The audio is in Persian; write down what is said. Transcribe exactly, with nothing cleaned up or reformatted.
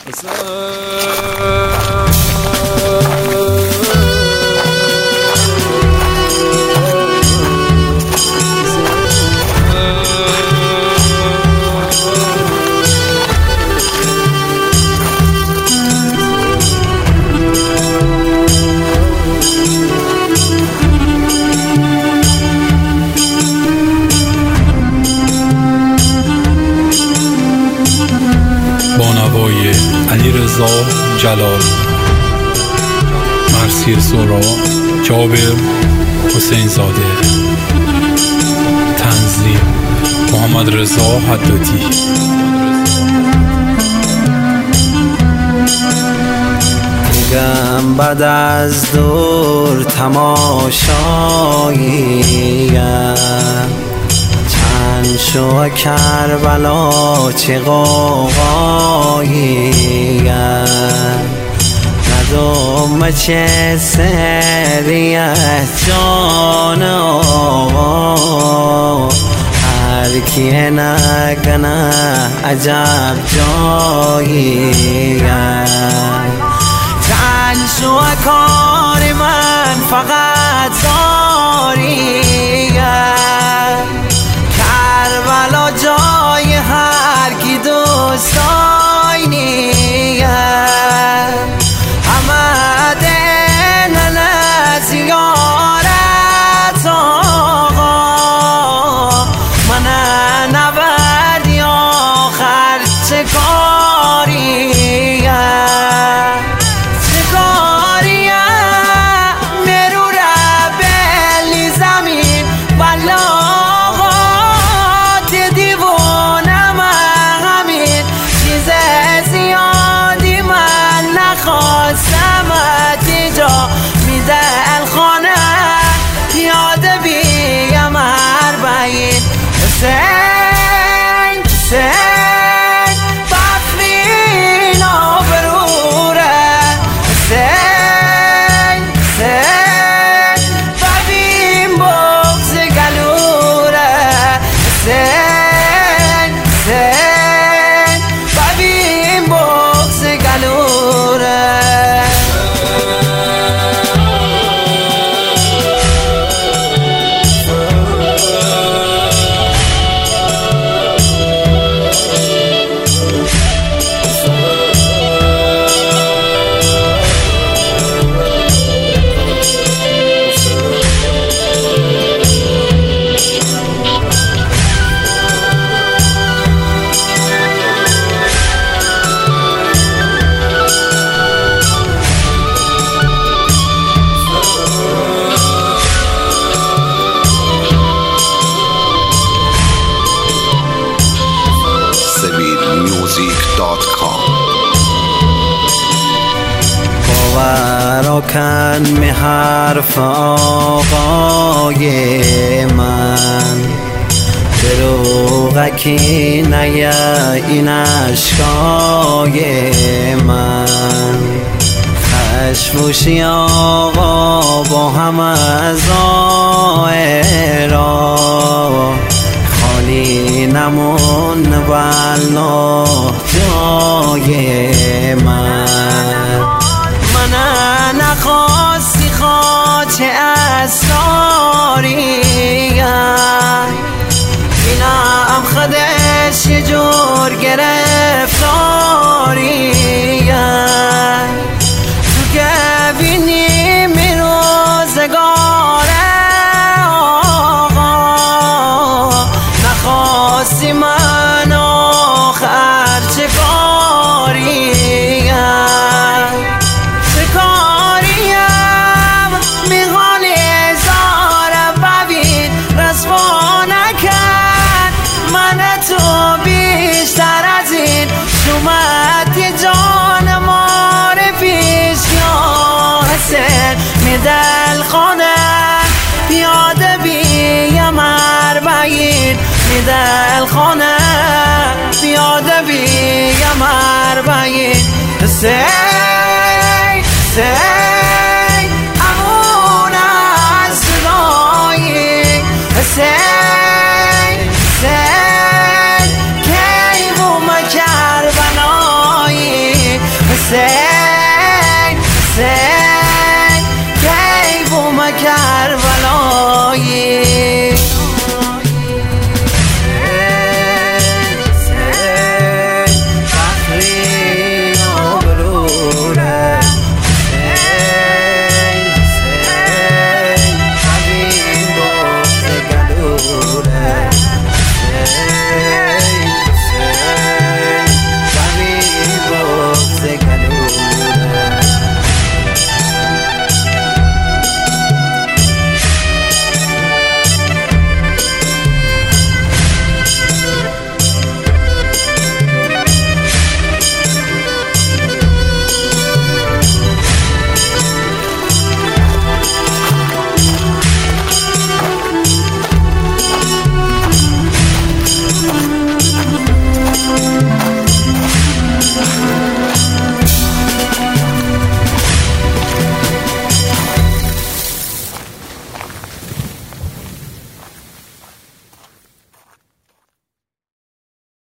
بانوای علیرضا جلال، مرثیه سهراب، جابر حسین زاده، تنظیم محمد رضا حدادی. میگم بعد از دور تماشاییم، چند شو کربلا چه غوغاییم، ندوم چه سریت جان آقا، هر کی نگنه عجب جاییم. چند شو کار من فقط زاریم، کربلا جای هر کی دوست داینیه، همه دین زیارت آقا، من نبردی آخر چه کاریه، چه کاریه مرو ربلی زمین والا حسین حسین بفرین آبروره، حسین حسین ببین بغض گلوره، حسین حسین ببین بغض گلوره. باورا کن می حرف آقای من، دروغکی نیا این عشقای من، خشفوشی آقا با همه ظاهرا، خالی نمون والله جای من، من نخواستی خاچ اسراریم، اینم خودش یه جور گرفتاریم، تو که بینی می روزگاره آقا، نخواستی من آخر چه کاریم، چه کاریم میخوانی زاره ببین رسوا نکن، من تو بیشتر از این شومد یه جان مار پیش یا حسین می دل خانه پیاده بیم اربعین، می دل خانه پیاده بیم اربعین، حسین حسین